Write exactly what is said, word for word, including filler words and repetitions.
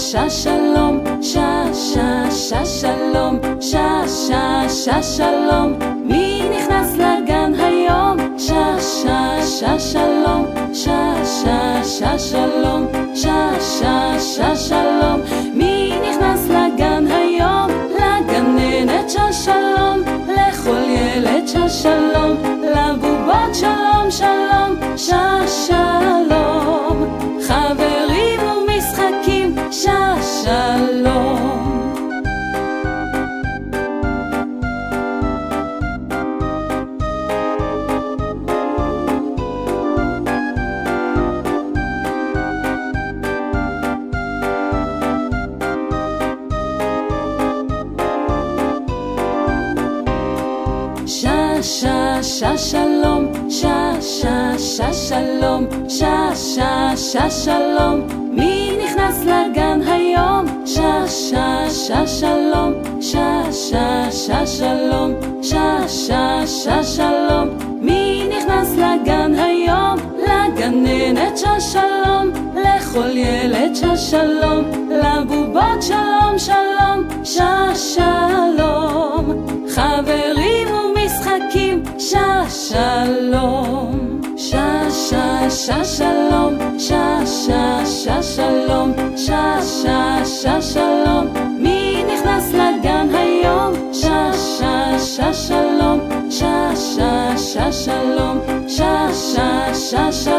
שה שלום, שה שה שה שלום, שה שה שה שלום, מי נכנס לגן היום? שה שה שה שלום, שה שה שה שלום, שה שה שה שלום, מי נכנס לגן היום? לגננת שה שלום, לכל ילד שה שלום, לבובות שלום שלום, שה שלום, חברים ומשחקים, שה שלום. שה שה שלום, שה שה שה שלום, שה שה שה שלום, מי נכנס לגן היום? שה שה שה שלום, שה שה שה שלום, שה שה שה שלום, מי נכנס לגן היום? לגננת שה שלום, לכל ילד שה שלום, לבובות שלום שלום, שה שלום, חברים ומשחקים, שה שלום. שה שה שה שלום, שה שה שה שלום, שה שה שה שלום, מי נכנס לגן היום? שה שה שה שלום, שה שה שה שלום, שה שה שה שלום.